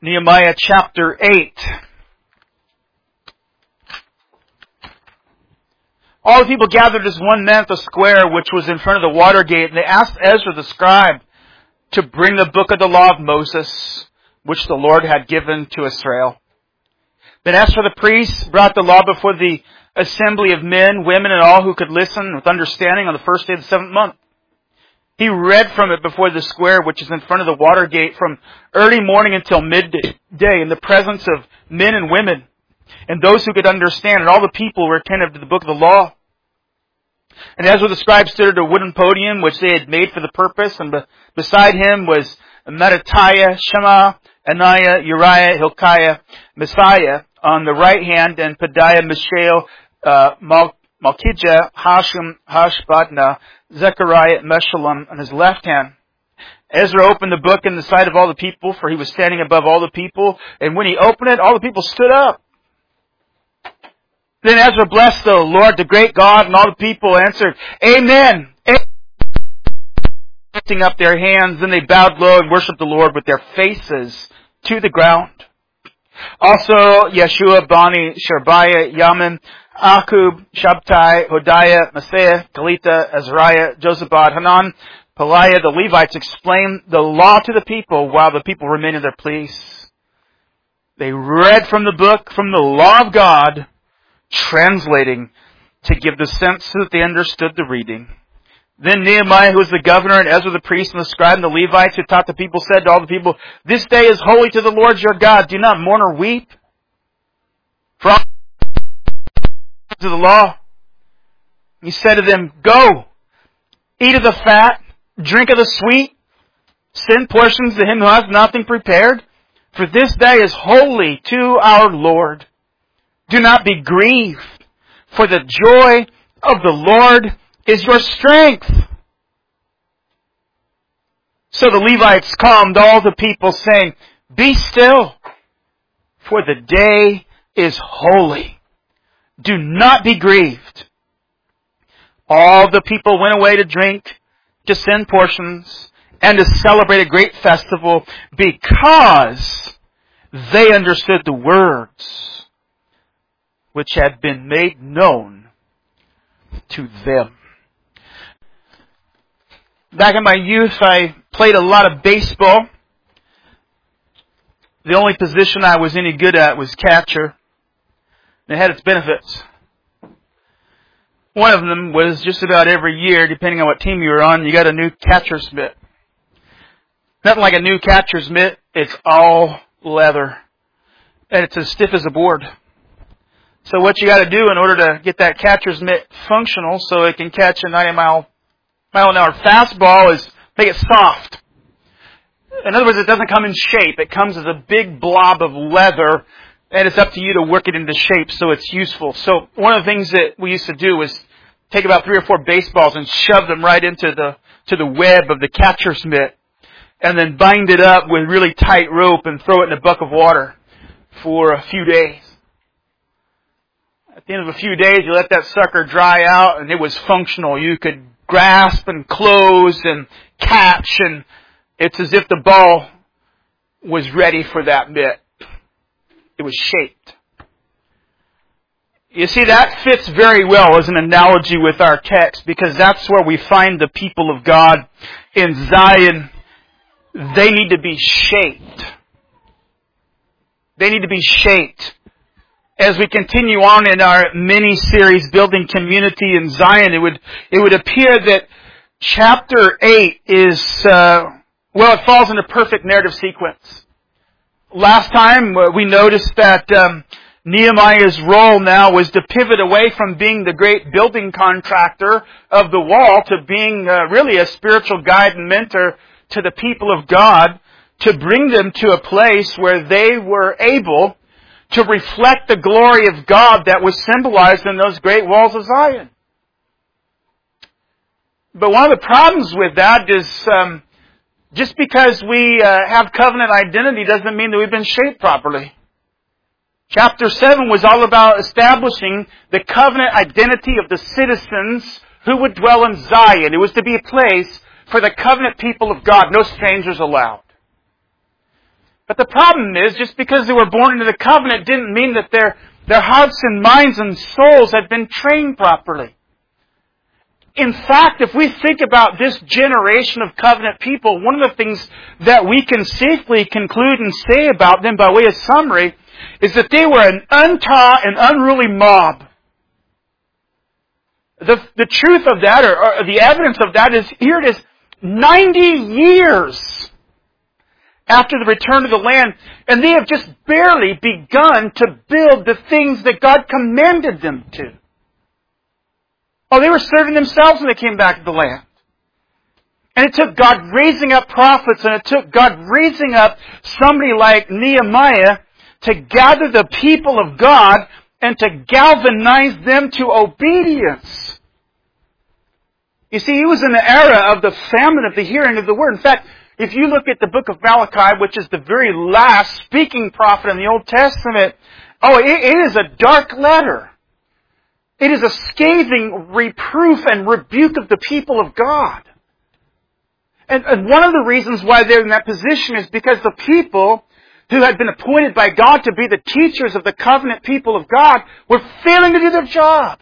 Nehemiah chapter 8. All the people gathered as one man at the square which was in front of the water gate, and they asked Ezra the scribe to bring the book of the law of Moses, which the Lord had given to Israel. Then Ezra the priest brought the law before the assembly of men, women, and all who could listen with understanding on the first day of the 7th month. He read from it before the square which is in front of the water gate from early morning until midday in the presence of men and women and those who could understand, and all the people were attentive to the book of the law. And Ezra the scribe stood at a wooden podium which they had made for the purpose, and beside him was Mattithiah, Shema, Ananiah, Uriah, Hilkiah, Messiah on the right hand, and Pedaiah, Mishael, Malchijah, Hashum, Hashbadna, Zechariah, Meshullam on his left hand. Ezra opened the book in the sight of all the people, for he was standing above all the people. And when he opened it, all the people stood up. Then Ezra blessed the Lord, the great God, and all the people answered, Amen. Amen. Lifting up their hands, then they bowed low and worshipped the Lord with their faces to the ground. Also, Yeshua, Bani, Sherebiah, Yamin, Akub, Shabtai, Hodiah, Maaseiah, Kelita, Azariah, Josabad, Hanan, Peliah, the Levites explained the law to the people while the people remained in their place. They read from the book, from the law of God, translating to give the sense so that they understood the reading. Then Nehemiah, who was the governor, and Ezra the priest, and the scribe, and the Levites who taught the people, said to all the people, This day is holy to the Lord your God. Do not mourn or weep. For all to the law. He said to them, Go, eat of the fat, drink of the sweet, send portions to him who has nothing prepared. For this day is holy to our Lord. Do not be grieved, for the joy of the Lord is your strength. So the Levites calmed all the people, saying, Be still, for the day is holy. Do not be grieved. All the people went away to drink, to send portions, and to celebrate a great festival, because they understood the words which had been made known to them. Back in my youth, I played a lot of baseball. The only position I was any good at was catcher. It had its benefits. One of them was just about every year, depending on what team you were on, you got a new catcher's mitt. Nothing like a new catcher's mitt. It's all leather. And it's as stiff as a board. So what you got to do in order to get that catcher's mitt functional so it can catch a 90-mile-an-hour fastball is make it soft. In other words, it doesn't come in shape. It comes as a big blob of leather, and it's up to you to work it into shape so it's useful. So one of the things that we used to do was take about 3 or 4 baseballs and shove them right into the web of the catcher's mitt, and then bind it up with really tight rope and throw it in a bucket of water for a few days. At the end of a few days, you let that sucker dry out, and it was functional. You could grasp and close and catch, and it's as if the ball was ready for that mitt. It was shaped. You see, that fits very well as an analogy with our text, because that's where we find the people of God in Zion. They need to be shaped. They need to be shaped. As we continue on in our mini-series, Building Community in Zion, it would appear that chapter 8 is, it falls into perfect narrative sequence. Last time we noticed that Nehemiah's role now was to pivot away from being the great building contractor of the wall to being really a spiritual guide and mentor to the people of God, to bring them to a place where they were able to reflect the glory of God that was symbolized in those great walls of Zion. But one of the problems with that is just because we have covenant identity doesn't mean that we've been shaped properly. Chapter 7 was all about establishing the covenant identity of the citizens who would dwell in Zion. It was to be a place for the covenant people of God, no strangers allowed. But the problem is, just because they were born into the covenant didn't mean that their hearts and minds and souls had been trained properly. In fact, if we think about this generation of covenant people, one of the things that we can safely conclude and say about them by way of summary is that they were an untaught and unruly mob. The truth of that, or the evidence of that is, here it is, 90 years after the return of the land, and they have just barely begun to build the things that God commanded them to. Oh, they were serving themselves when they came back to the land. And it took God raising up prophets, and it took God raising up somebody like Nehemiah to gather the people of God and to galvanize them to obedience. You see, he was in the era of the famine of the hearing of the word. In fact, if you look at the book of Malachi, which is the very last speaking prophet in the Old Testament, it is a dark letter. It is a scathing reproof and rebuke of the people of God. And one of the reasons why they're in that position is because the people who had been appointed by God to be the teachers of the covenant people of God were failing to do their job.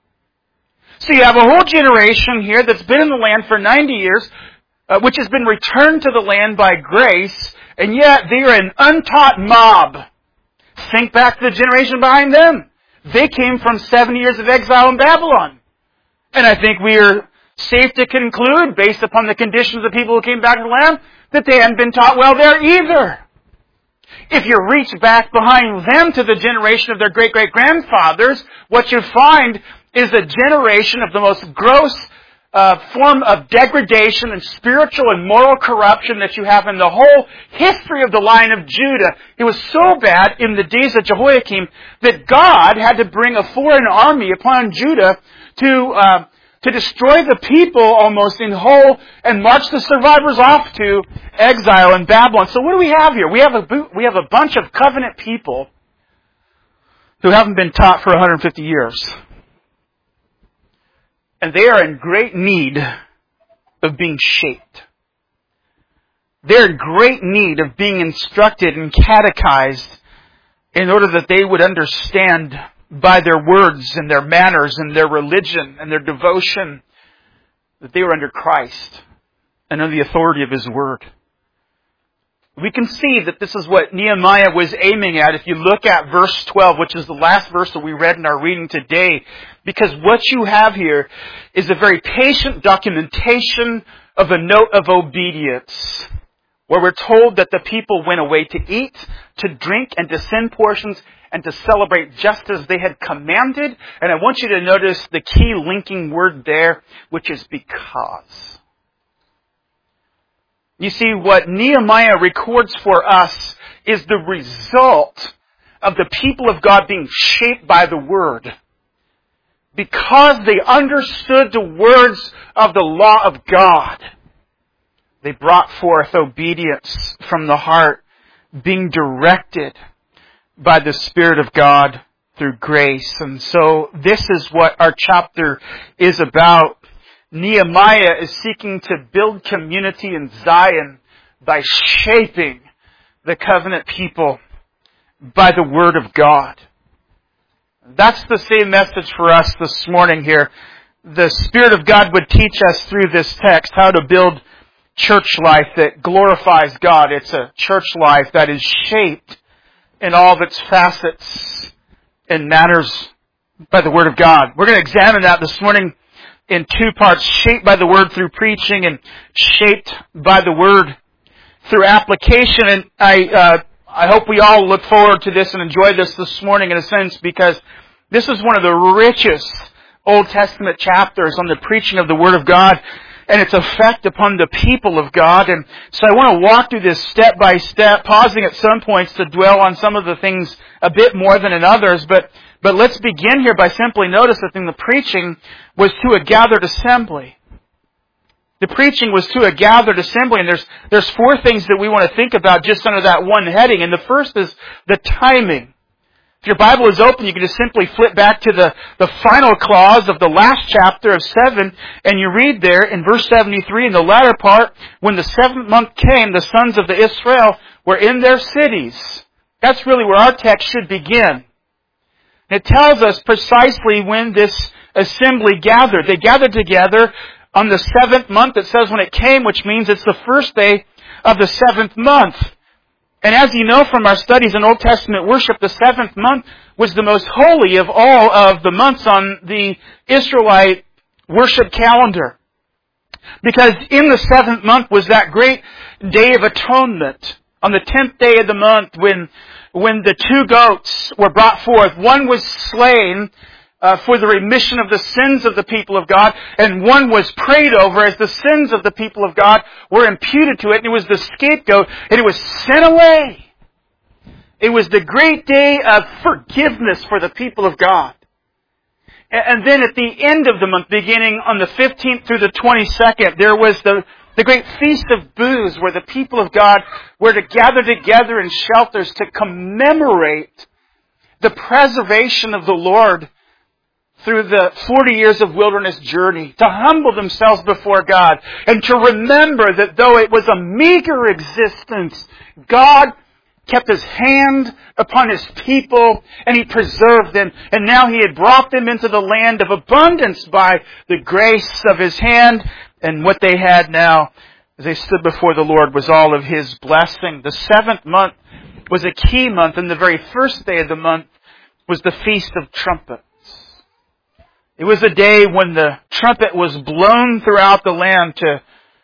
So you have a whole generation here that's been in the land for 90 years, which has been returned to the land by grace, and yet they are an untaught mob. Think back to the generation behind them. They came from 70 years of exile in Babylon. And I think we are safe to conclude, based upon the conditions of the people who came back to the land, that they hadn't been taught well there either. If you reach back behind them to the generation of their great-great-grandfathers, what you find is a generation of the most gross form of degradation and spiritual and moral corruption that you have in the whole history of the line of Judah. It was so bad in the days of Jehoiakim that God had to bring a foreign army upon Judah to destroy the people almost in whole and march the survivors off to exile in Babylon. So what do we have here? We have a bunch of covenant people who haven't been taught for 150 years. And they are in great need of being shaped. They're in great need of being instructed and catechized in order that they would understand by their words and their manners and their religion and their devotion that they were under Christ and under the authority of His Word. We can see that this is what Nehemiah was aiming at if you look at verse 12, which is the last verse that we read in our reading today. Because what you have here is a very patient documentation of a note of obedience, where we're told that the people went away to eat, to drink, and to send portions, and to celebrate just as they had commanded. And I want you to notice the key linking word there, which is because. You see, what Nehemiah records for us is the result of the people of God being shaped by the Word. Because they understood the words of the law of God, they brought forth obedience from the heart, being directed by the Spirit of God through grace. And so this is what our chapter is about. Nehemiah is seeking to build community in Zion by shaping the covenant people by the Word of God. That's the same message for us this morning here. The Spirit of God would teach us through this text how to build church life that glorifies God. It's a church life that is shaped in all of its facets and matters by the Word of God. We're going to examine that this morning in two parts, shaped by the Word through preaching and shaped by the Word through application. And I hope we all look forward to this and enjoy this morning in a sense, because this is one of the richest Old Testament chapters on the preaching of the Word of God and its effect upon the people of God. And so I want to walk through this step by step, pausing at some points to dwell on some of the things a bit more than in others. But let's begin here by simply noticing that the preaching was to a gathered assembly. The preaching was to a gathered assembly, and there's four things that we want to think about just under that one heading. And the first is the timing. If your Bible is open, you can just simply flip back to the final clause of the last chapter of 7, and you read there in verse 73, in the latter part, when the 7th month came, the sons of the Israel were in their cities. That's really where our text should begin. It tells us precisely when this assembly gathered. They gathered together on the 7th month. It says when it came, which means it's the first day of the 7th month. And as you know from our studies in Old Testament worship, the 7th month was the most holy of all of the months on the Israelite worship calendar. Because in the 7th month was that great day of atonement. On the 10th day of the month when the 2 goats were brought forth, one was slain for the remission of the sins of the people of God, and one was prayed over as the sins of the people of God were imputed to it, and it was the scapegoat, and it was sent away. It was the great day of forgiveness for the people of God. And then at the end of the month, beginning on the 15th through the 22nd, there was the great Feast of Booths, where the people of God were to gather together in shelters to commemorate the preservation of the Lord through the 40 years of wilderness journey, to humble themselves before God, and to remember that though it was a meager existence, God kept His hand upon His people, and He preserved them, and now He had brought them into the land of abundance by the grace of His hand, and what they had now, as they stood before the Lord, was all of His blessing. The 7th month was a key month, and the very first day of the month was the Feast of Trumpets. It was a day when the trumpet was blown throughout the land to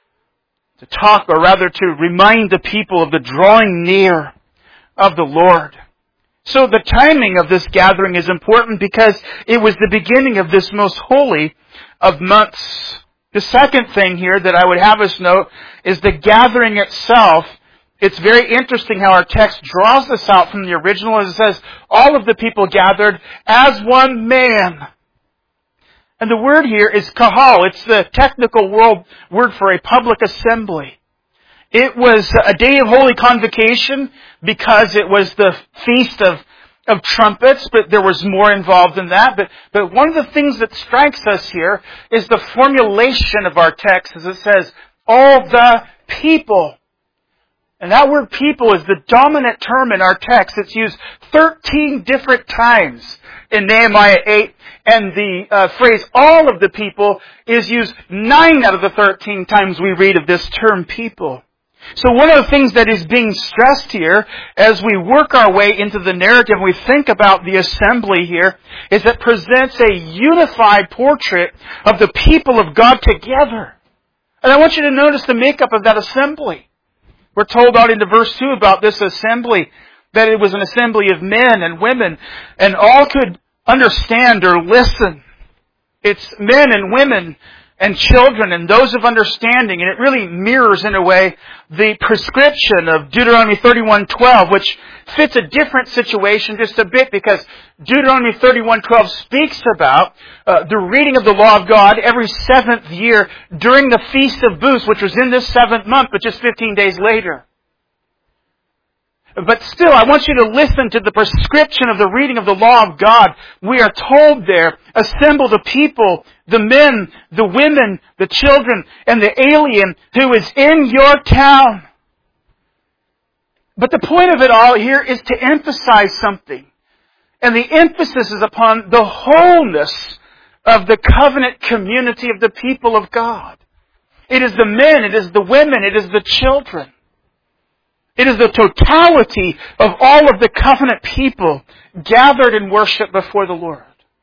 talk, or rather to remind the people of the drawing near of the Lord. So the timing of this gathering is important because it was the beginning of this most holy of months. The second thing here that I would have us note is the gathering itself. It's very interesting how our text draws this out from the original. As it says, all of the people gathered as one man. And the word here is kahal. It's the technical word for a public assembly. It was a day of holy convocation because it was the Feast of Trumpets, but there was more involved in that. But one of the things that strikes us here is the formulation of our text, as it says, all the people. And that word people is the dominant term in our text. It's used 13 different times in Nehemiah 8. And the phrase all of the people is used 9 out of the 13 times we read of this term people. So one of the things that is being stressed here as we work our way into the narrative, we think about the assembly here, is it presents a unified portrait of the people of God together. And I want you to notice the makeup of that assembly. We're told out into verse 2 about this assembly, that it was an assembly of men and women, and all could understand or listen. It's men and women and children and those of understanding, and it really mirrors in a way the prescription of Deuteronomy 31:12, which fits a different situation just a bit, because Deuteronomy 31:12 speaks about the reading of the law of God every 7th year during the Feast of Booths, which was in this 7th month, but just 15 days later. But still, I want you to listen to the prescription of the reading of the law of God. We are told there, assemble the people, the men, the women, the children, and the alien who is in your town. But the point of it all here is to emphasize something. And the emphasis is upon the wholeness of the covenant community of the people of God. It is the men, it is the women, it is the children. It is the totality of all of the covenant people gathered in worship before the Lord.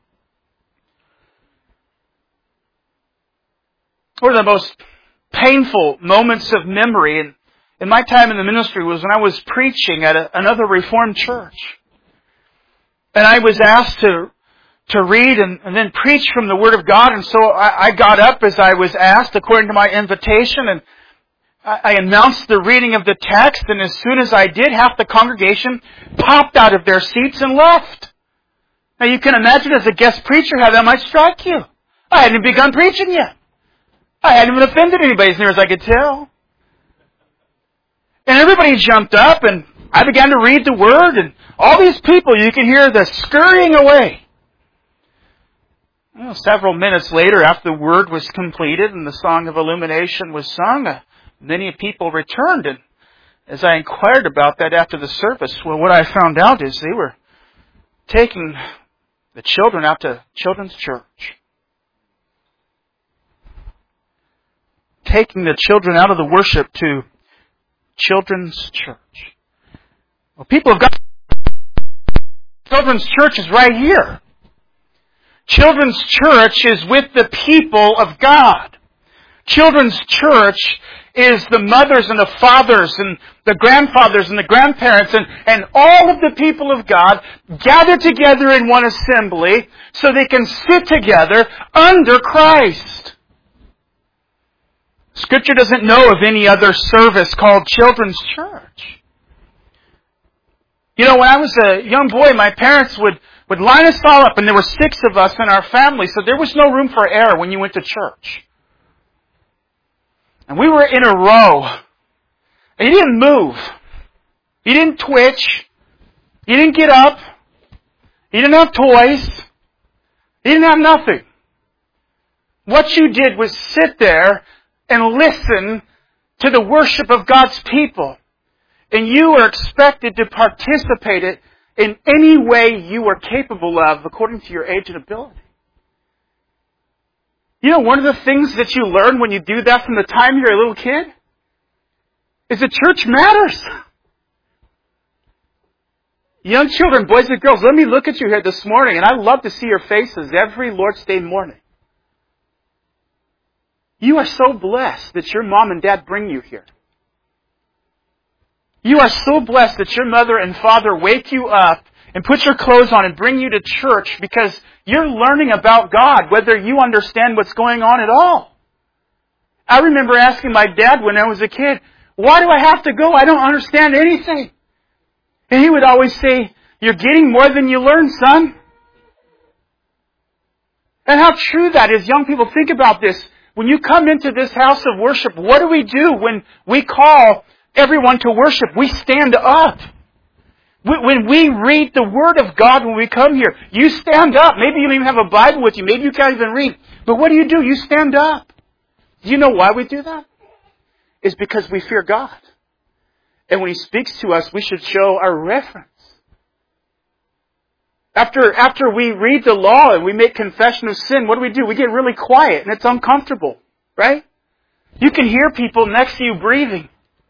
One of the most painful moments of memory in my time in the ministry was when I was preaching at another Reformed church. And I was asked to read and then preach from the Word of God. And so I got up as I was asked according to my invitation, and I announced the reading of the text, and as soon as I did, half the congregation popped out of their seats and left. Now you can imagine as a guest preacher how that might strike you. I hadn't begun preaching yet. I hadn't even offended anybody as near as I could tell. And everybody jumped up, and I began to read the Word, and all these people, you can hear the scurrying away. Well, several minutes later, after the Word was completed and the song of illumination was sung, many people returned. And as I inquired about that after the service, well, what I found out is they were taking the children out to children's church. Taking the children out of the worship to children's church. Well, people have got children's church is right here. Children's church is with the people of God. Children's church is the mothers and the fathers and the grandfathers and the grandparents and all of the people of God gathered together in one assembly so they can sit together under Christ. Scripture doesn't know of any other service called children's church. You know, when I was a young boy, my parents would line us all up, and there were 6 of us in our family, so there was no room for error when you went to church. And we were in a row. And you didn't move. You didn't twitch. You didn't get up. You didn't have toys. You didn't have nothing. What you did was sit there and listen to the worship of God's people. And you were expected to participate in any way you were capable of according to your age and ability. You know, one of the things that you learn when you do that from the time you're a little kid is that church matters. Young children, boys and girls, let me look at you here this morning, and I love to see your faces every Lord's Day morning. You are so blessed that your mom and dad bring you here. You are so blessed that your mother and father wake you up and put your clothes on and bring you to church because you're learning about God, whether you understand what's going on at all. I remember asking my dad when I was a kid, why do I have to go? I don't understand anything. And he would always say, you're getting more than you learn, son. And how true that is. Young people, think about this. When you come into this house of worship, what do we do when we call everyone to worship? We stand up. When we read the Word of God when we come here, you stand up. Maybe you don't even have a Bible with you. Maybe you can't even read. But what do? You stand up. Do you know why we do that? It's because we fear God. And when He speaks to us, we should show our reverence. After we read the law and we make confession of sin, what do? We get really quiet and it's uncomfortable. Right? You can hear people next to you breathing.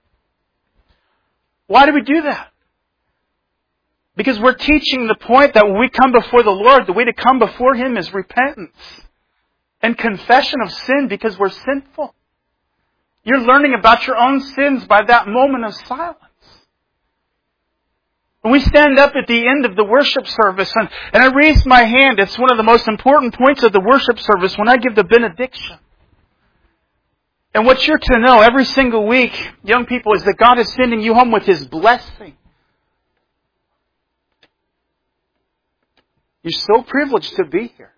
Why do we do that? Because we're teaching the point that when we come before the Lord, the way to come before Him is repentance and confession of sin because we're sinful. You're learning about your own sins by that moment of silence. When we stand up at the end of the worship service and I raise my hand, it's one of the most important points of the worship service when I give the benediction. And what you're to know every single week, young people, is that God is sending you home with His blessing. You're so privileged to be here.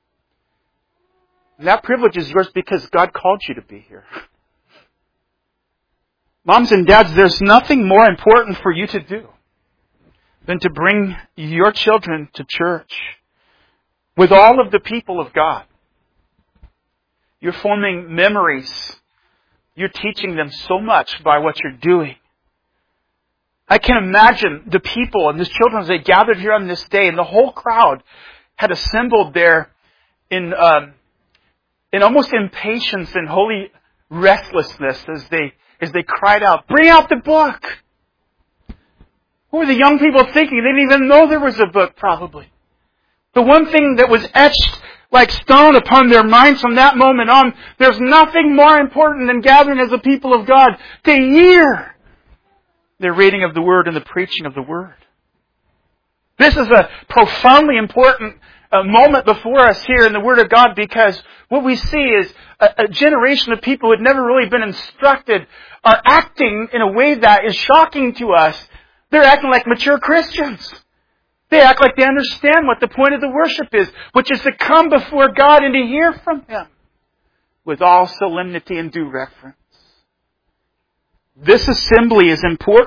And that privilege is yours because God called you to be here. Moms and dads, there's nothing more important for you to do than to bring your children to church with all of the people of God. You're forming memories. You're teaching them so much by what you're doing. I can imagine the people and the children as they gathered here on this day, and the whole crowd had assembled there in almost impatience and holy restlessness as they cried out, "Bring out the book!" What were the young people thinking? They didn't even know there was a book, probably. The one thing that was etched like stone upon their minds from that moment on, there's nothing more important than gathering as a people of God to hear the reading of the Word and the preaching of the Word. This is a profoundly important moment before us here in the Word of God, because what we see is a generation of people who had never really been instructed are acting in a way that is shocking to us. They're acting like mature Christians. They act like they understand what the point of the worship is, which is to come before God and to hear from Him with all solemnity and due reverence. This assembly is important.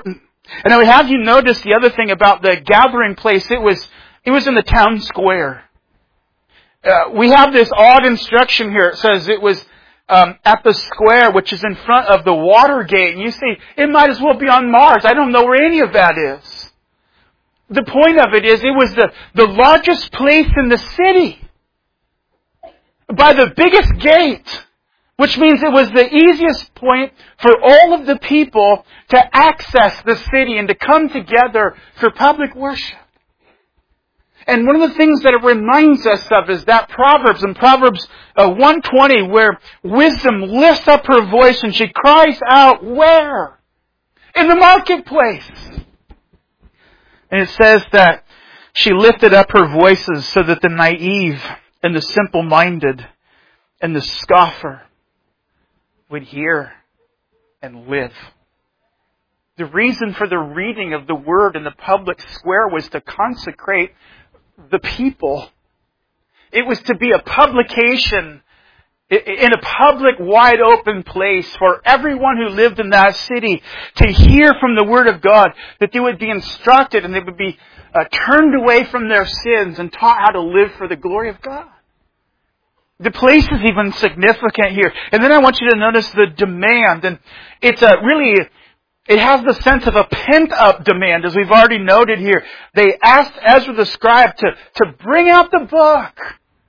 And I would have you notice the other thing about the gathering place. It was in the town square. We have this odd instruction here. It says it was at the square, which is in front of the Watergate. And you say, it might as well be on Mars. I don't know where any of that is. The point of it is, it was the largest place in the city. By the biggest gate. Which means it was the easiest point for all of the people to access the city and to come together for public worship. And one of the things that it reminds us of is that Proverbs, in Proverbs 120, where wisdom lifts up her voice and she cries out, where? In the marketplace. And it says that she lifted up her voices so that the naive and the simple-minded and the scoffer would hear and live. The reason for the reading of the Word in the public square was to consecrate the people. It was to be a publication in a public, wide open place for everyone who lived in that city to hear from the Word of God, that they would be instructed and they would be turned away from their sins and taught how to live for the glory of God. The place is even significant here. And then I want you to notice the demand. And it's it has the sense of a pent-up demand, as we've already noted here. They asked Ezra the scribe to bring out the book.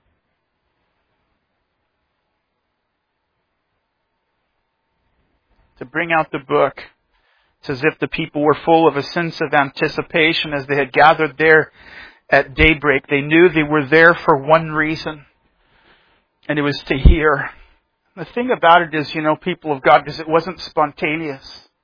To bring out the book. It's as if the people were full of a sense of anticipation as they had gathered there at daybreak. They knew they were there for one reason. And it was to hear. The thing about it is, people of God, because it wasn't spontaneous.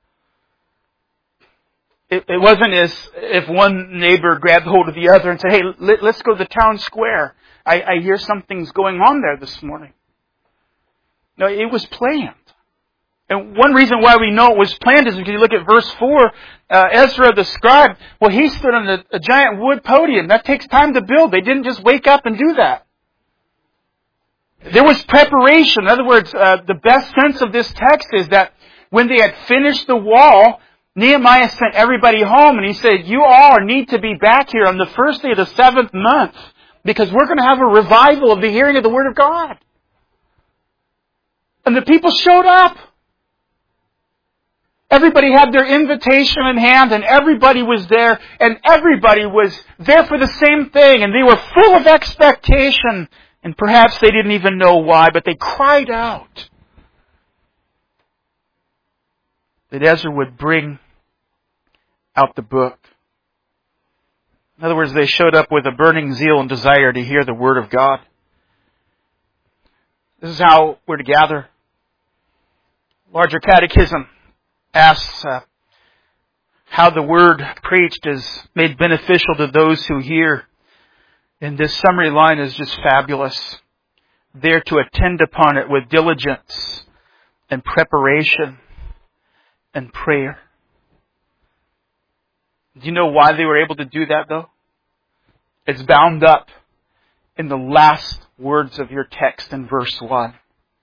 It wasn't as if one neighbor grabbed hold of the other and said, hey, let's go to the town square. I hear something's going on there this morning. No, it was planned. And one reason why we know it was planned is because you look at verse 4, Ezra the scribe, well, he stood on a giant wood podium. That takes time to build. They didn't just wake up and do that. There was preparation. In other words, the best sense of this text is that when they had finished the wall, Nehemiah sent everybody home and he said, you all need to be back here on the first day of the 7th month because we're going to have a revival of the hearing of the Word of God. And the people showed up. Everybody had their invitation in hand and everybody was there and everybody was there for the same thing and they were full of expectation. And perhaps they didn't even know why, but they cried out that Ezra would bring out the book. In other words, they showed up with a burning zeal and desire to hear the Word of God. This is how we're to gather. Larger Catechism asks how the Word preached is made beneficial to those who hear. And this summary line is just fabulous. They're to attend upon it with diligence and preparation and prayer. Do you know why they were able to do that, though? It's bound up in the last words of your text in verse 1.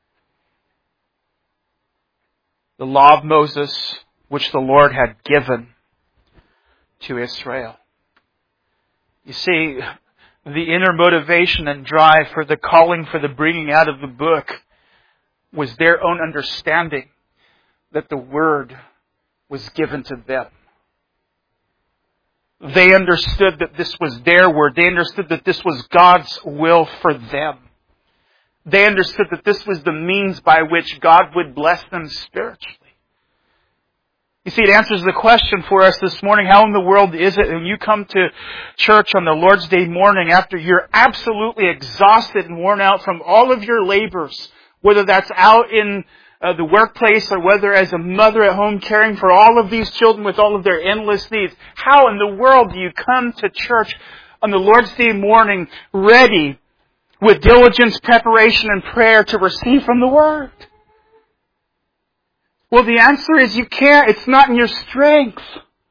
The law of Moses, which the Lord had given to Israel. You see, the inner motivation and drive for the calling for the bringing out of the book was their own understanding that the Word was given to them. They understood that this was their Word. They understood that this was God's will for them. They understood that this was the means by which God would bless them spiritually. You see, it answers the question for us this morning, how in the world is it when you come to church on the Lord's Day morning after you're absolutely exhausted and worn out from all of your labors, whether that's out in the workplace or whether as a mother at home caring for all of these children with all of their endless needs. How in the world do you come to church on the Lord's Day morning ready with diligence, preparation, and prayer to receive from the Word? Well, the answer is you can't. It's not in your strength.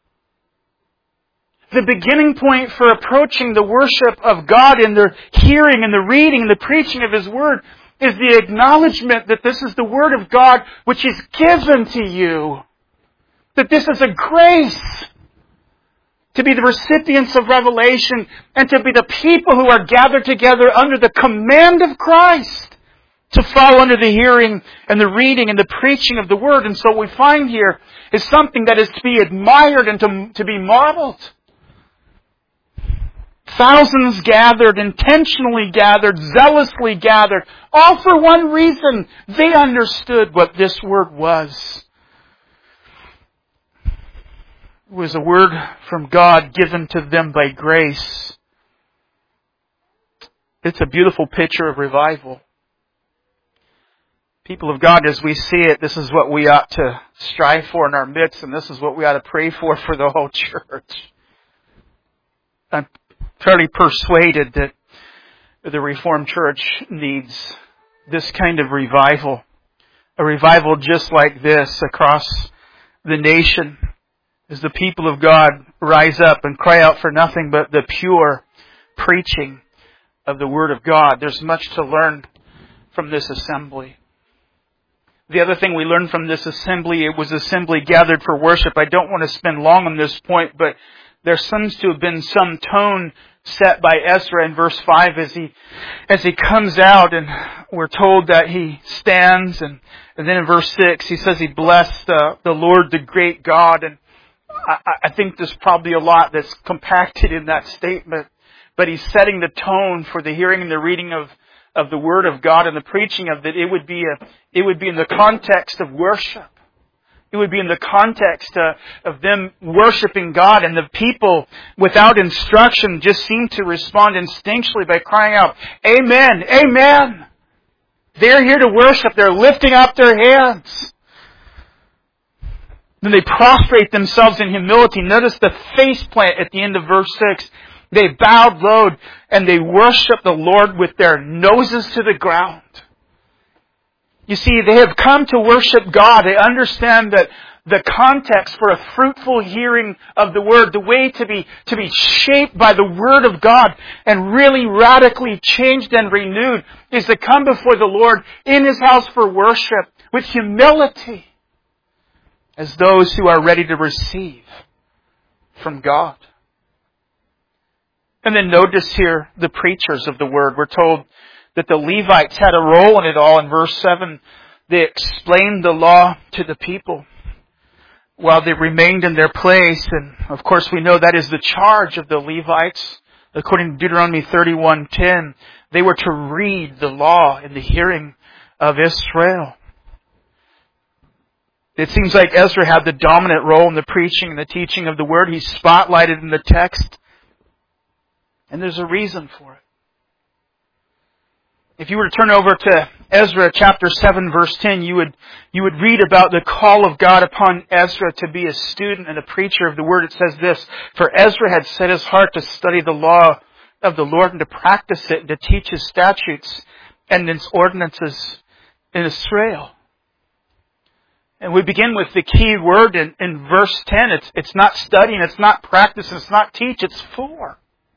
The beginning point for approaching the worship of God in the hearing and the reading and the preaching of His Word is the acknowledgement that this is the Word of God which is given to you. That this is a grace to be the recipients of revelation, and to be the people who are gathered together under the command of Christ, to fall under the hearing and the reading and the preaching of the Word. And so what we find here is something that is to be admired and to be modeled. Thousands gathered, intentionally gathered, zealously gathered, all for one reason. They understood what this Word was. It was a word from God given to them by grace. It's a beautiful picture of revival. People of God, as we see it, this is what we ought to strive for in our midst, and this is what we ought to pray for the whole church. I'm fairly persuaded that the Reformed Church needs this kind of revival. A revival just like this across the nation, as the people of God rise up and cry out for nothing but the pure preaching of the Word of God. There's much to learn from this assembly. The other thing we learned from this assembly, it was assembly gathered for worship. I don't want to spend long on this point, but there seems to have been some tone set by Ezra in verse 5 as he comes out, and we're told that he stands, and then in verse 6 he says he blessed the Lord, the great God. And I think there's probably a lot that's compacted in that statement, but he's setting the tone for the hearing and the reading of the Word of God and the preaching of it. It would be in the context of worship. It would be in the context of them worshiping God, and the people without instruction just seem to respond instinctually by crying out, "Amen, Amen." They're here to worship. They're lifting up their hands. Then they prostrate themselves in humility. Notice the face plant at the end of verse 6. They bowed low and they worship the Lord with their noses to the ground. You see, they have come to worship God. They understand that the context for a fruitful hearing of the Word, the way to be shaped by the Word of God and really radically changed and renewed, is to come before the Lord in His house for worship with humility, as those who are ready to receive from God. And then notice here the preachers of the Word. We're told that the Levites had a role in it all. In verse 7, they explained the law to the people while they remained in their place. And of course we know that is the charge of the Levites. According to Deuteronomy 31:10, they were to read the law in the hearing of Israel. It seems like Ezra had the dominant role in the preaching and the teaching of the Word. He's spotlighted in the text. And there's a reason for it. If you were to turn over to Ezra chapter 7 verse 10, you would read about the call of God upon Ezra to be a student and a preacher of the Word. It says this, "For Ezra had set his heart to study the law of the Lord and to practice it and to teach His statutes and His ordinances in Israel." And we begin with the key word in verse 10. It's not studying, it's not practice, it's not teach, it's for.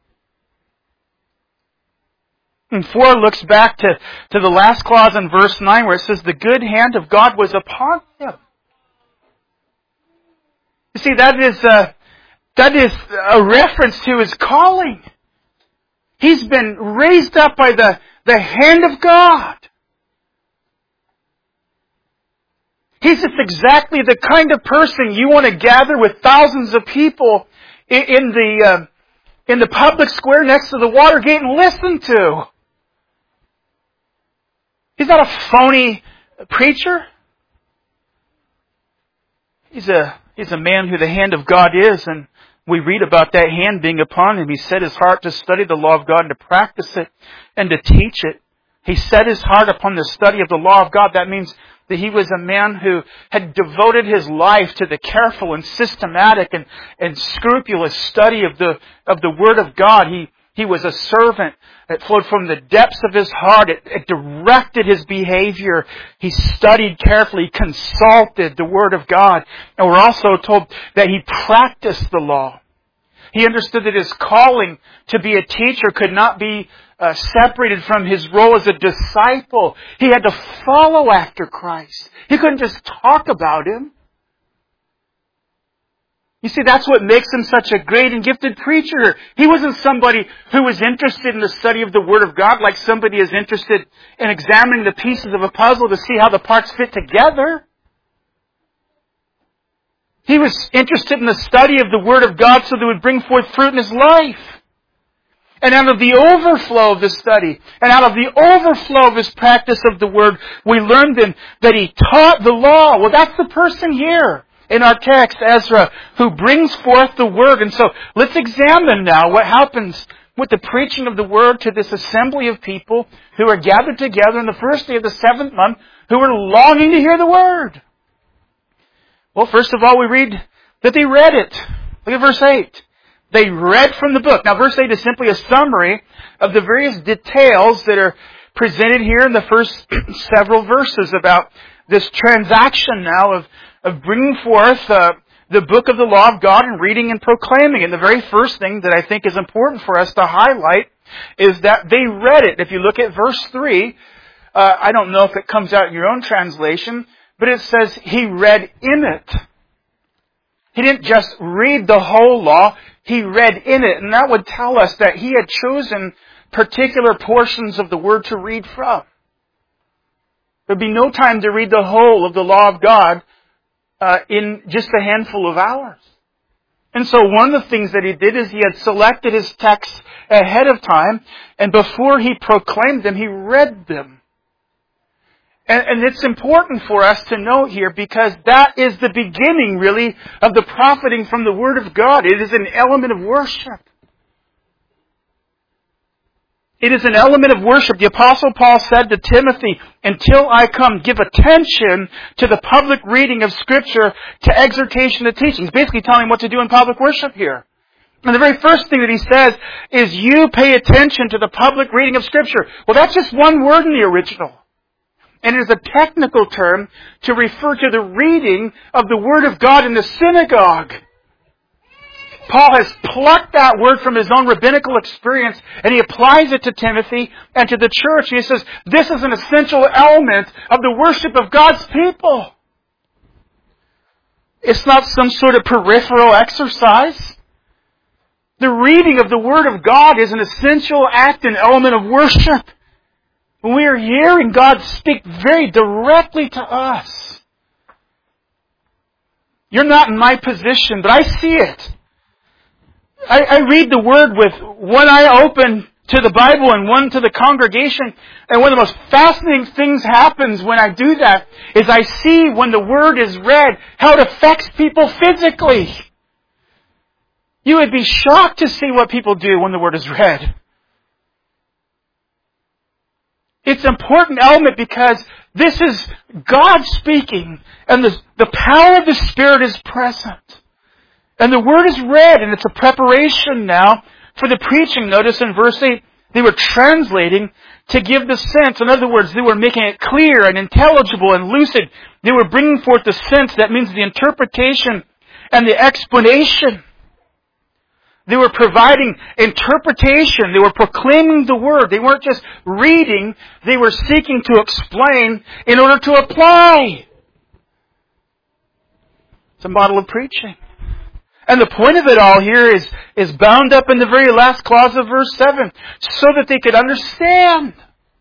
And 4 looks back to the last clause in verse 9 where it says, "The good hand of God was upon him." You see, that is a reference to his calling. He's been raised up by the hand of God. He's just exactly the kind of person you want to gather with thousands of people in the public square next to the Watergate and listen to. He's not a phony preacher. He's a man who the hand of God is, and we read about that hand being upon him. He set his heart to study the law of God and to practice it and to teach it. He set his heart upon the study of the law of God. That means that he was a man who had devoted his life to the careful and systematic and scrupulous study of the Word of God. He was a servant. It flowed from the depths of his heart. It directed his behavior. He studied carefully, consulted the Word of God. And we're also told that he practiced the law. He understood that his calling to be a teacher could not be separated from his role as a disciple. He had to follow after Christ. He couldn't just talk about Him. You see, that's what makes him such a great and gifted preacher. He wasn't somebody who was interested in the study of the Word of God like somebody is interested in examining the pieces of a puzzle to see how the parts fit together. He was interested in the study of the Word of God so that it would bring forth fruit in his life. And out of the overflow of this study, and out of the overflow of his practice of the Word, we learned then that he taught the law. Well, that's the person here in our text, Ezra, who brings forth the Word. And so let's examine now what happens with the preaching of the Word to this assembly of people who are gathered together on the first day of the 7th month, who are longing to hear the Word. Well, first of all, we read that they read it. Look at verse 8. They read from the book. Now, verse 8 is simply a summary of the various details that are presented here in the first several verses about this transaction now of bringing forth the book of the law of God and reading and proclaiming it. And the very first thing that I think is important for us to highlight is that they read it. If you look at verse 3, I don't know if it comes out in your own translation, but it says he read in it. He didn't just read the whole law, he read in it. And that would tell us that he had chosen particular portions of the Word to read from. There'd be no time to read the whole of the law of God in just a handful of hours. And so one of the things that he did is he had selected his texts ahead of time, and before he proclaimed them, he read them. And it's important for us to note here because that is the beginning, really, of the profiting from the Word of God. It is an element of worship. It is an element of worship. The Apostle Paul said to Timothy, until I come, give attention to the public reading of Scripture, to exhortation and teaching. He's basically telling him what to do in public worship here. And the very first thing that he says is, you pay attention to the public reading of Scripture. Well, that's just one word in the original. And it is a technical term to refer to the reading of the Word of God in the synagogue. Paul has plucked that word from his own rabbinical experience and he applies it to Timothy and to the church. He says, this is an essential element of the worship of God's people. It's not some sort of peripheral exercise. The reading of the Word of God is an essential act and element of worship. When we are hearing God speak very directly to us. You're not in my position, but I see it. I read the Word with one eye open to the Bible and one to the congregation. And one of the most fascinating things happens when I do that is I see when the Word is read how it affects people physically. You would be shocked to see what people do when the Word is read. It's an important element because this is God speaking and the power of the Spirit is present. And the Word is read and it's a preparation now for the preaching. Notice in verse 8, they were translating to give the sense. In other words, they were making it clear and intelligible and lucid. They were bringing forth the sense. That means the interpretation and the explanation. They were providing interpretation. They were proclaiming the Word. They weren't just reading. They were seeking to explain in order to apply. It's a model of preaching. And the point of it all here is bound up in the very last clause of verse 7, so that they could understand.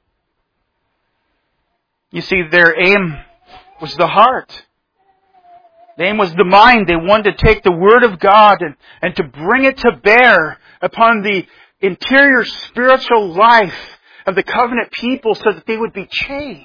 You see, their aim was the heart. The aim was the mind. They wanted to take the Word of God and to bring it to bear upon the interior spiritual life of the covenant people so that they would be changed.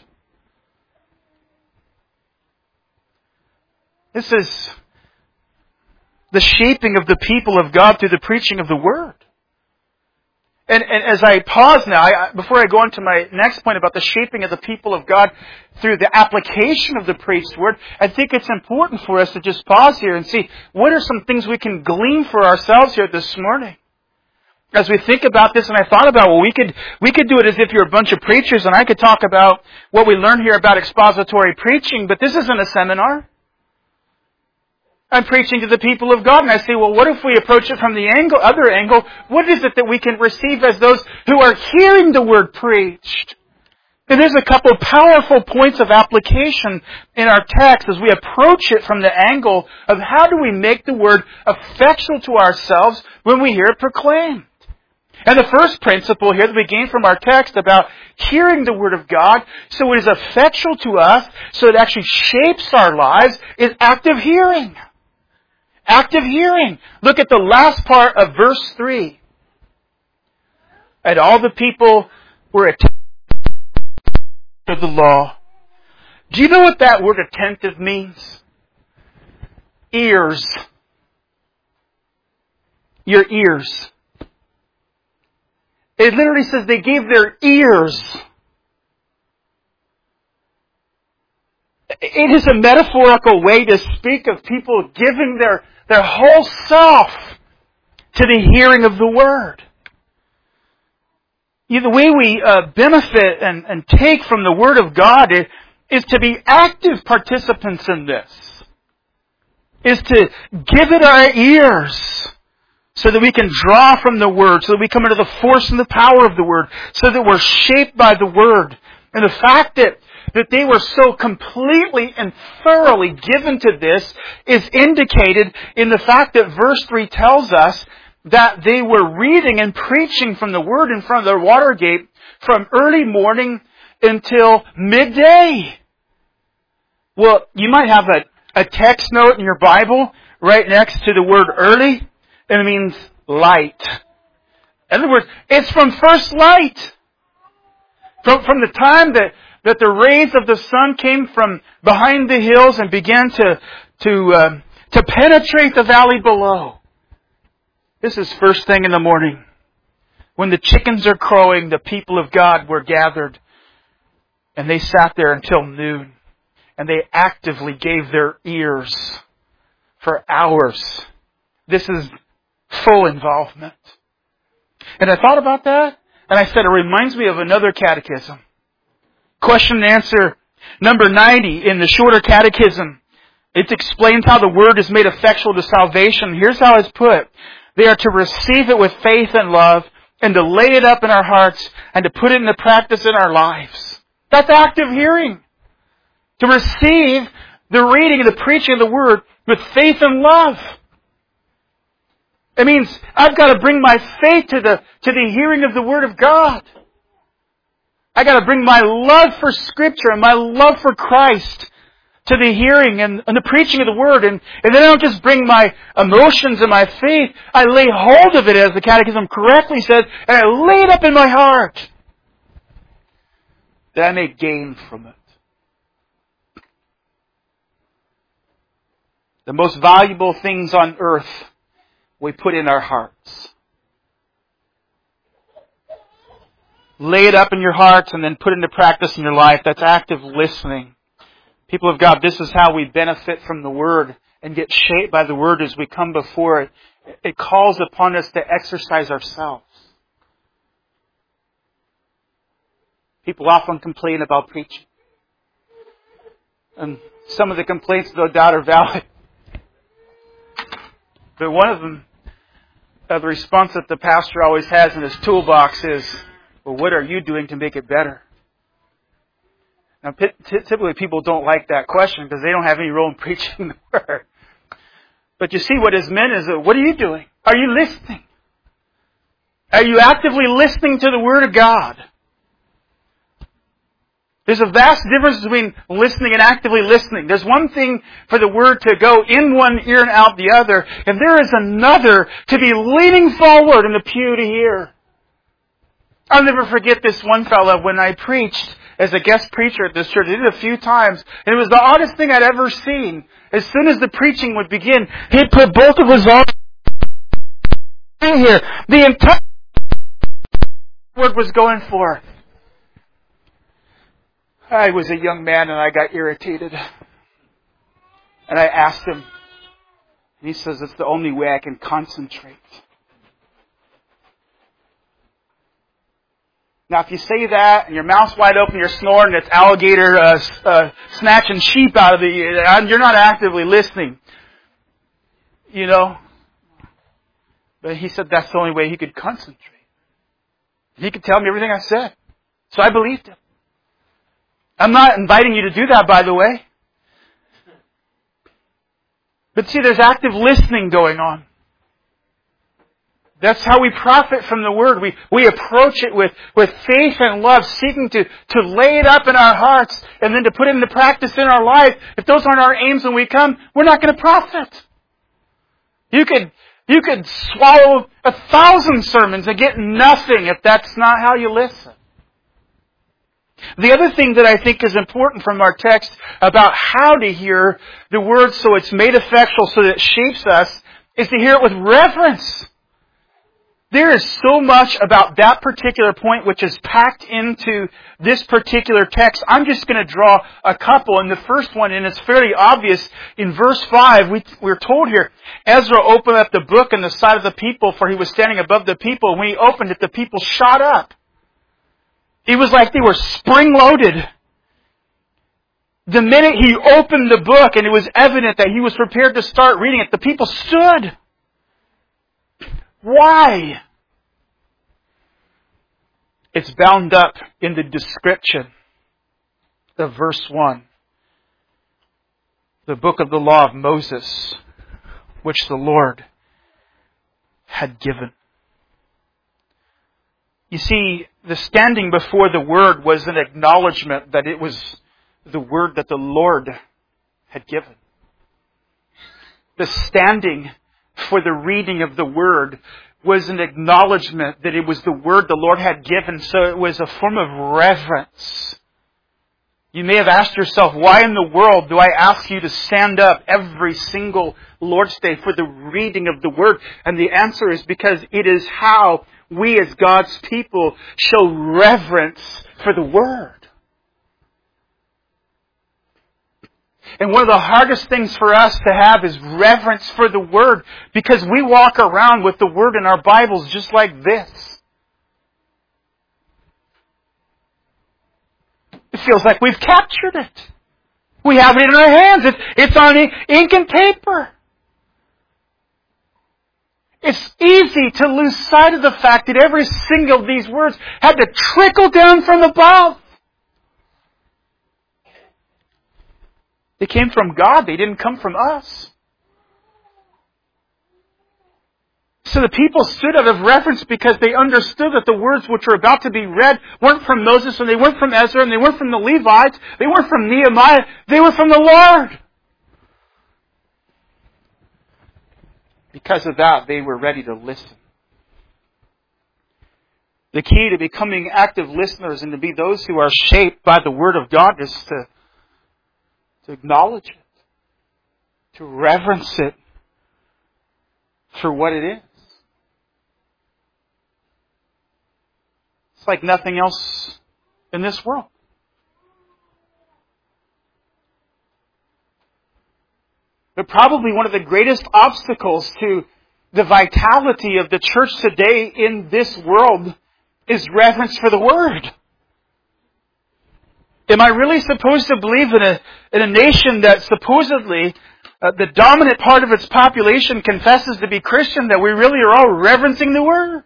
This is the shaping of the people of God through the preaching of the Word. And as I pause now, before I go on to my next point about the shaping of the people of God through the application of the preached Word, I think it's important for us to just pause here and see what are some things we can glean for ourselves here this morning. As we think about this, and I thought about, well, we could do it as if you're a bunch of preachers, and I could talk about what we learn here about expository preaching, but this isn't a seminar. I'm preaching to the people of God, and I say, well, what if we approach it from the other angle? What is it that we can receive as those who are hearing the Word preached? And there's a couple of powerful points of application in our text as we approach it from the angle of how do we make the Word effectual to ourselves when we hear it proclaimed. And the first principle here that we gain from our text about hearing the Word of God so it is effectual to us, so it actually shapes our lives, is active hearing. Active hearing. Look at the last part of verse 3. And all the people were attentive to the law. Do you know what that word attentive means? Ears. Your ears. It literally says they gave their ears. It is a metaphorical way to speak of people giving their whole self to the hearing of the Word. The way we benefit and take from the Word of God is to be active participants in this. Is to give it our ears so that we can draw from the Word, so that we come into the force and the power of the Word, so that we're shaped by the Word. And the fact that they were so completely and thoroughly given to this is indicated in the fact that verse 3 tells us that they were reading and preaching from the Word in front of their water gate from early morning until midday. Well, you might have a text note in your Bible right next to the word early, and it means light. In other words, it's from first light. From the time that the rays of the sun came from behind the hills and began to penetrate the valley below. This is first thing in the morning. When the chickens are crowing, the people of God were gathered. And they sat there until noon. And they actively gave their ears for hours. This is full involvement. And I thought about that, and I said it reminds me of another catechism. Question and answer number 90 in the shorter catechism. It explains how the Word is made effectual to salvation. Here's how it's put. They are to receive it with faith and love, and to lay it up in our hearts, and to put it into practice in our lives. That's active hearing. To receive the reading and the preaching of the Word with faith and love. It means I've got to bring my faith to the hearing of the Word of God. I got to bring my love for Scripture and my love for Christ to the hearing and the preaching of the Word. And then I don't just bring my emotions and my faith. I lay hold of it, as the Catechism correctly says, and I lay it up in my heart, that I may gain from it. The most valuable things on earth we put in our hearts. Lay it up in your hearts and then put it into practice in your life. That's active listening. People of God, this is how we benefit from the Word and get shaped by the Word as we come before it. It calls upon us to exercise ourselves. People often complain about preaching. And some of the complaints, no doubt, are valid. But one of them, the response that the pastor always has in his toolbox is, well, what are you doing to make it better? Now, typically people don't like that question because they don't have any role in preaching the Word. But you see, what is meant is, what are you doing? Are you listening? Are you actively listening to the Word of God? There's a vast difference between listening and actively listening. There's one thing for the Word to go in one ear and out the other, and there is another to be leaning forward in the pew to hear. I'll never forget this one fellow when I preached as a guest preacher at this church. I did it a few times, and it was the oddest thing I'd ever seen. As soon as the preaching would begin, he'd put both of his arms in here. The entire word was going forth. I was a young man and I got irritated. And I asked him, and he says, it's the only way I can concentrate. Now, if you say that and your mouth's wide open, you're snoring, it's alligator snatching sheep out of the ear, you're not actively listening. You know? But he said that's the only way he could concentrate. He could tell me everything I said. So I believed him. I'm not inviting you to do that, by the way. But see, there's active listening going on. That's how we profit from the Word. We approach it with faith and love, seeking to lay it up in our hearts and then to put it into practice in our life. If those aren't our aims when we come, we're not going to profit. You could swallow 1,000 sermons and get nothing if that's not how you listen. The other thing that I think is important from our text about how to hear the Word so it's made effectual, so that it shapes us, is to hear it with reverence. There is so much about that particular point which is packed into this particular text. I'm just going to draw a couple. And the first one, and it's fairly obvious, in verse 5, we're told here, Ezra opened up the book in the sight of the people, for he was standing above the people. When he opened it, the people shot up. It was like they were spring-loaded. The minute he opened the book and it was evident that he was prepared to start reading it, the people stood. Why? It's bound up in the description of verse 1. The book of the law of Moses, which the Lord had given. You see, the standing before the Word was an acknowledgement that it was the Word that the Lord had given. The standing for the reading of the Word was an acknowledgement that it was the Word the Lord had given, so it was a form of reverence. You may have asked yourself, why in the world do I ask you to stand up every single Lord's Day for the reading of the Word? And the answer is because it is how we as God's people show reverence for the Word. And one of the hardest things for us to have is reverence for the Word, because we walk around with the Word in our Bibles just like this. It feels like we've captured it. We have it in our hands. It's on ink and paper. It's easy to lose sight of the fact that every single of these words had to trickle down from above. They came from God. They didn't come from us. So the people stood out of reverence because they understood that the words which were about to be read weren't from Moses, and they weren't from Ezra, and they weren't from the Levites, they weren't from Nehemiah, they were from the Lord. Because of that, they were ready to listen. The key to becoming active listeners and to be those who are shaped by the Word of God is to acknowledge it, to reverence it for what it is. It's like nothing else in this world. But probably one of the greatest obstacles to the vitality of the church today in this world is reverence for the Word. Am I really supposed to believe in a nation that supposedly the dominant part of its population confesses to be Christian, that we really are all reverencing the Word?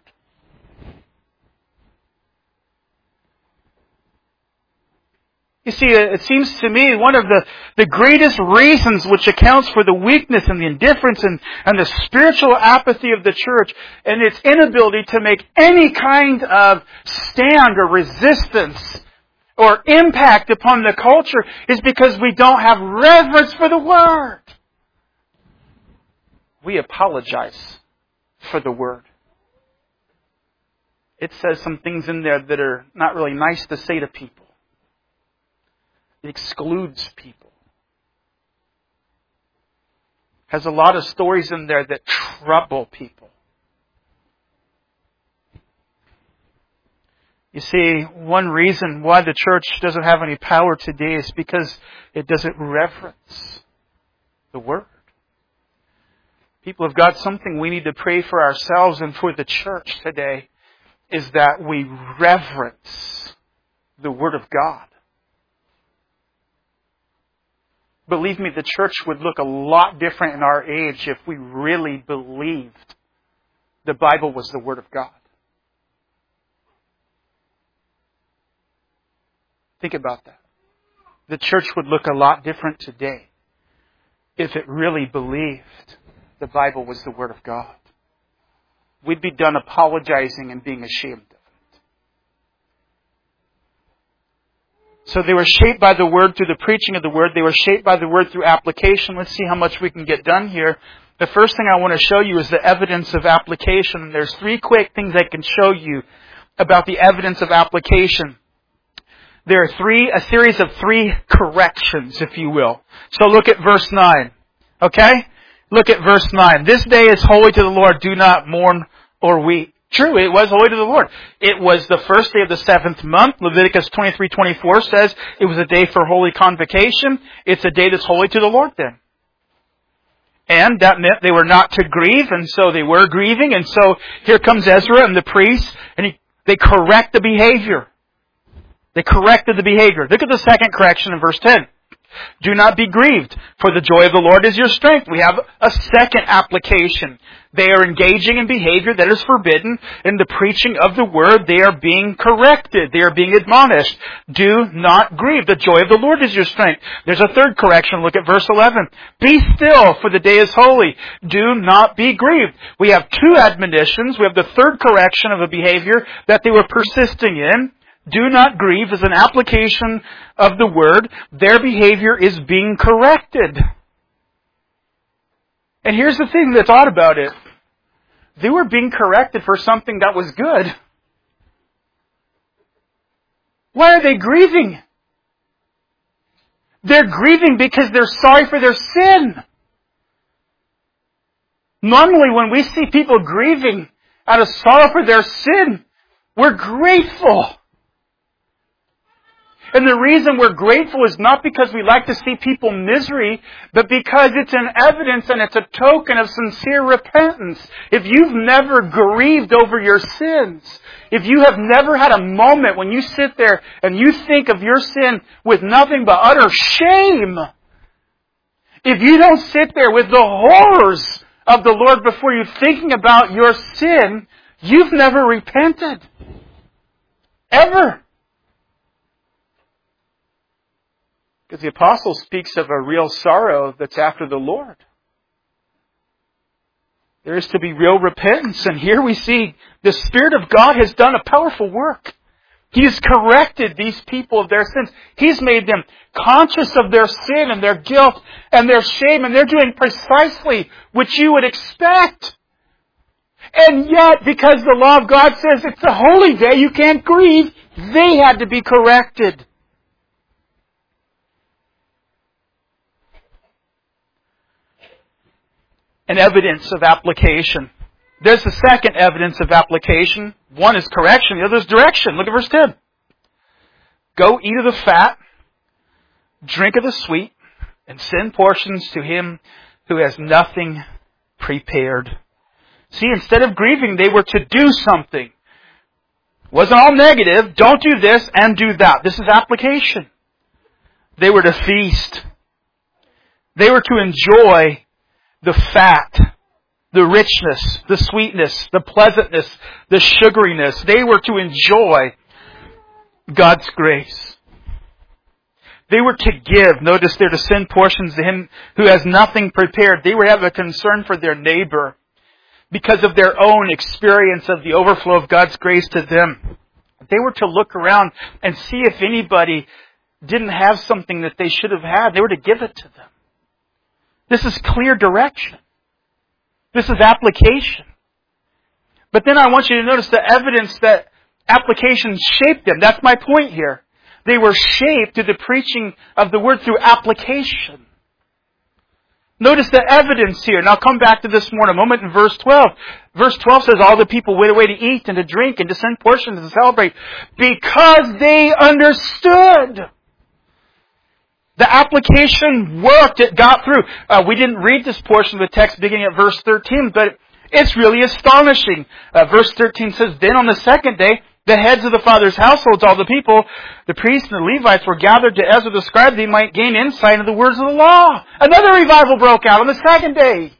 You see, it seems to me one of the greatest reasons which accounts for the weakness and the indifference and the spiritual apathy of the church and its inability to make any kind of stand or resistance or impact upon the culture is because we don't have reverence for the Word. We apologize for the Word. It says some things in there that are not really nice to say to people. It excludes people. Has a lot of stories in there that trouble people. You see, one reason why the church doesn't have any power today is because it doesn't reverence the Word. People have got something we need to pray for ourselves and for the church today, is that we reverence the Word of God. Believe me, the church would look a lot different in our age if we really believed the Bible was the Word of God. Think about that. the church would look a lot different today if it really believed the Bible was the Word of God. We'd be done apologizing and being ashamed of it. So they were shaped by the Word through the preaching of the Word. They were shaped by the Word through application. Let's see how much we can get done here. The first thing I want to show you is the evidence of application. There's 3 quick things I can show you about the evidence of application. There are a series of 3 corrections, if you will. So look at verse 9. Okay? Look at verse 9. This day is holy to the Lord. Do not mourn or weep. True, it was holy to the Lord. It was the first day of the 7th month. Leviticus 23:24 says it was a day for holy convocation. It's a day that's holy to the Lord then. And that meant they were not to grieve, and so they were grieving. And so here comes Ezra and the priests, and they correct the behavior. They corrected the behavior. Look at the second correction in verse 10. Do not be grieved, for the joy of the Lord is your strength. We have a second application. They are engaging in behavior that is forbidden. In the preaching of the Word, they are being corrected. They are being admonished. Do not grieve. The joy of the Lord is your strength. There's a third correction. Look at verse 11. Be still, for the day is holy. Do not be grieved. We have 2 admonitions. We have the third correction of a behavior that they were persisting in. Do not grieve is an application of the Word. Their behavior is being corrected. And here's the thing that's odd about it. They were being corrected for something that was good. Why are they grieving? They're grieving because they're sorry for their sin. Normally when we see people grieving out of sorrow for their sin, we're grateful. And the reason we're grateful is not because we like to see people in misery, but because it's an evidence and it's a token of sincere repentance. If you've never grieved over your sins, if you have never had a moment when you sit there and you think of your sin with nothing but utter shame, if you don't sit there with the horrors of the Lord before you thinking about your sin, you've never repented. Ever. Because the apostle speaks of a real sorrow that's after the Lord. There is to be real repentance. And here we see the Spirit of God has done a powerful work. He has corrected these people of their sins. He's made them conscious of their sin and their guilt and their shame. And they're doing precisely what you would expect. And yet, because the law of God says it's a holy day, you can't grieve, they had to be corrected. An evidence of application. There's the second evidence of application. One is correction, the other is direction. Look at verse 10. Go eat of the fat, drink of the sweet, and send portions to him who has nothing prepared. See, instead of grieving, they were to do something. It wasn't all negative. Don't do this and do that. This is application. They were to feast. They were to enjoy the fat, the richness, the sweetness, the pleasantness, the sugariness. They were to enjoy God's grace. They were to give. Notice they're to send portions to him who has nothing prepared. They were to have a concern for their neighbor because of their own experience of the overflow of God's grace to them. They were to look around and see if anybody didn't have something that they should have had. They were to give it to them. This is clear direction. This is application. But then I want you to notice the evidence that application shaped them. That's my point here. They were shaped to the preaching of the Word through application. Notice the evidence here. And I'll come back to this more in a moment in verse 12. Verse 12 says, all the people went away to eat and to drink and to send portions and to celebrate because they understood. The application worked. It got through. We didn't read this portion of the text beginning at verse 13, but it's really astonishing. Verse 13 says, then on the second day, the heads of the fathers' households, all the people, the priests and the Levites were gathered to Ezra the scribe, they might gain insight into the words of the law. Another revival broke out on the second day.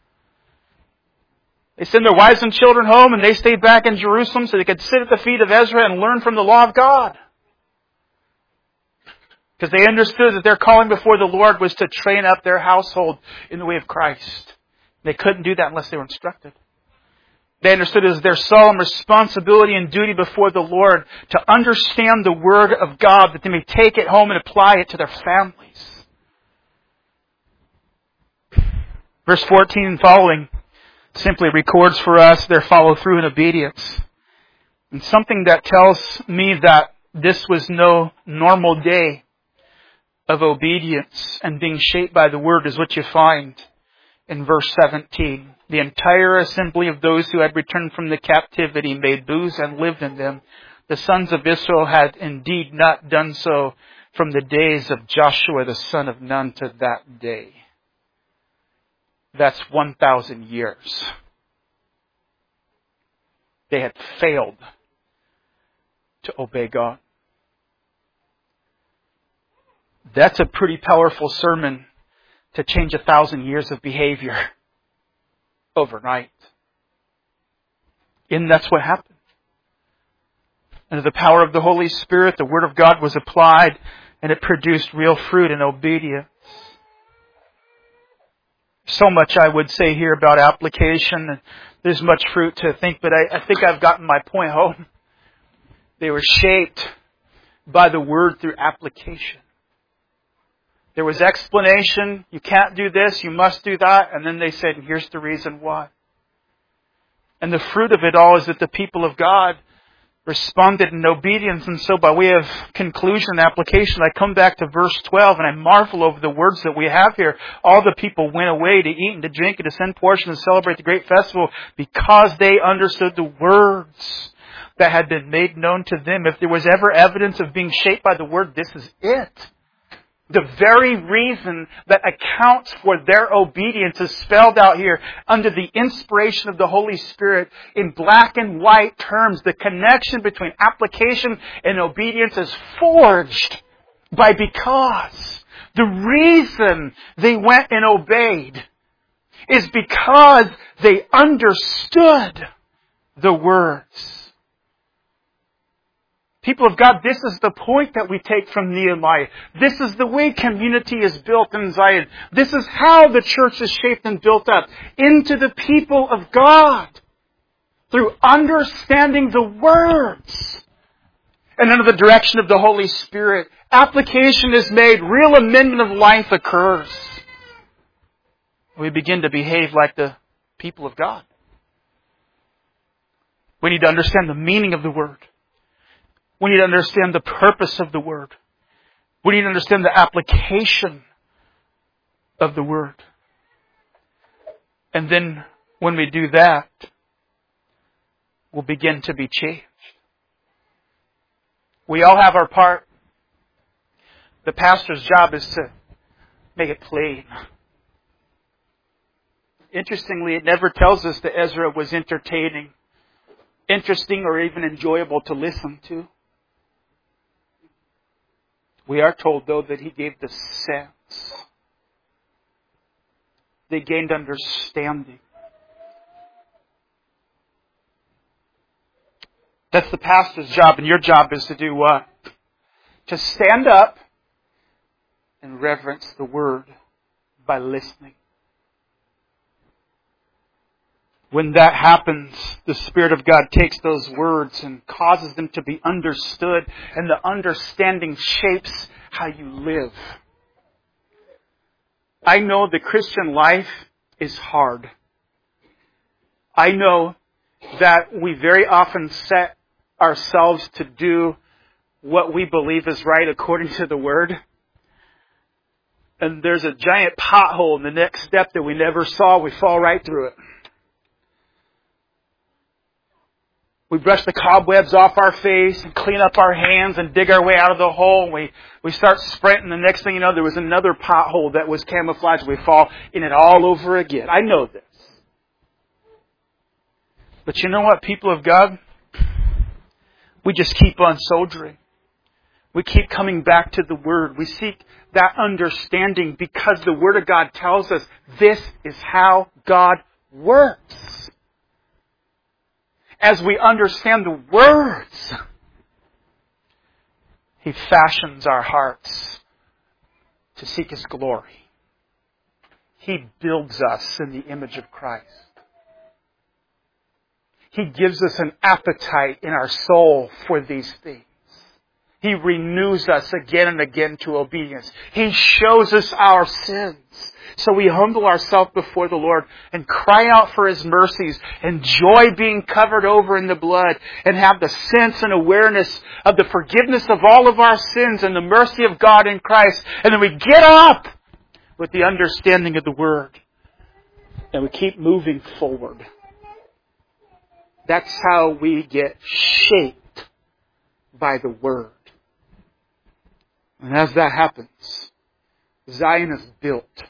They sent their wives and children home, and they stayed back in Jerusalem so they could sit at the feet of Ezra and learn from the law of God. Because they understood that their calling before the Lord was to train up their household in the way of Christ. They couldn't do that unless they were instructed. They understood it as their solemn responsibility and duty before the Lord to understand the Word of God, that they may take it home and apply it to their families. Verse 14 and following simply records for us their follow-through in obedience. And something that tells me that this was no normal day of obedience and being shaped by the Word is what you find in verse 17. The entire assembly of those who had returned from the captivity made booths and lived in them. The sons of Israel had indeed not done so from the days of Joshua the son of Nun to that day. That's 1,000 years. They had failed to obey God. That's a pretty powerful sermon to change 1,000 years of behavior overnight. And that's what happened. Under the power of the Holy Spirit, the Word of God was applied and it produced real fruit in obedience. So much I would say here about application. There's much fruit to think, but I think I've gotten my point home. They were shaped by the Word through application. There was explanation, you can't do this, you must do that, and then they said, and here's the reason why. And the fruit of it all is that the people of God responded in obedience, and so by way of conclusion and application, I come back to verse 12, and I marvel over the words that we have here. All the people went away to eat and to drink and to send portions and celebrate the great festival because they understood the words that had been made known to them. If there was ever evidence of being shaped by the Word, this is it. The very reason that accounts for their obedience is spelled out here under the inspiration of the Holy Spirit in black and white terms. The connection between application and obedience is forged by because. The reason they went and obeyed is because they understood the words. People of God, this is the point that we take from Nehemiah. This is the way community is built in Zion. This is how the church is shaped and built up into the people of God through understanding the words. And under the direction of the Holy Spirit, application is made, real amendment of life occurs. We begin to behave like the people of God. We need to understand the meaning of the Word. We need to understand the purpose of the Word. We need to understand the application of the Word. And then when we do that, we'll begin to be changed. We all have our part. The pastor's job is to make it plain. Interestingly, it never tells us that Ezra was entertaining, interesting, or even enjoyable to listen to. We are told, though, that he gave the sense. They gained understanding. That's the pastor's job, and your job is to do what? To stand up and reverence the Word by listening. When that happens, the Spirit of God takes those words and causes them to be understood, and the understanding shapes how you live. I know the Christian life is hard. I know that we very often set ourselves to do what we believe is right according to the Word. And there's a giant pothole in the next step that we never saw. We fall right through it. We brush the cobwebs off our face and clean up our hands and dig our way out of the hole. We start sprinting. The next thing you know, there was another pothole that was camouflaged. We fall in it all over again. I know this. But you know what, people of God? We just keep on soldiering. We keep coming back to the Word. We seek that understanding because the Word of God tells us this is how God works. As we understand the words, He fashions our hearts to seek His glory. He builds us in the image of Christ. He gives us an appetite in our soul for these things. He renews us again and again to obedience. He shows us our sins. So we humble ourselves before the Lord and cry out for His mercies, enjoy being covered over in the blood, and have the sense and awareness of the forgiveness of all of our sins and the mercy of God in Christ. And then we get up with the understanding of the Word. And we keep moving forward. That's how we get shaped by the Word. And as that happens, Zion is built.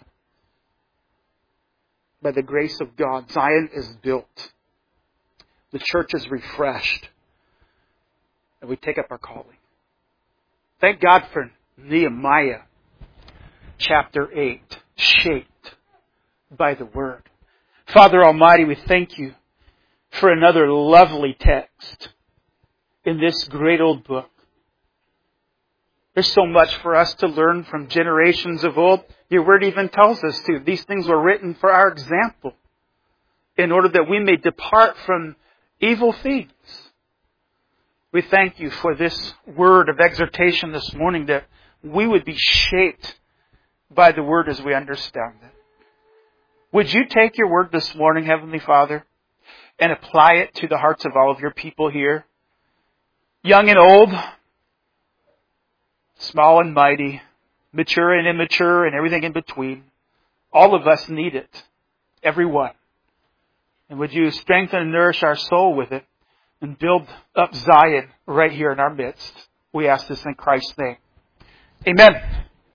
By the grace of God, Zion is built. The church is refreshed. And we take up our calling. Thank God for Nehemiah chapter 8, shaped by the Word. Father Almighty, we thank You for another lovely text in this great old book. There's so much for us to learn from generations of old. Your Word even tells us to. These things were written for our example, in order that we may depart from evil things. We thank You for this word of exhortation this morning, that we would be shaped by the Word as we understand it. Would You take Your Word this morning, Heavenly Father, and apply it to the hearts of all of Your people here, young and old, small and mighty, mature and immature, and everything in between. All of us need it. Everyone. And would You strengthen and nourish our soul with it and build up Zion right here in our midst. We ask this in Christ's name. Amen.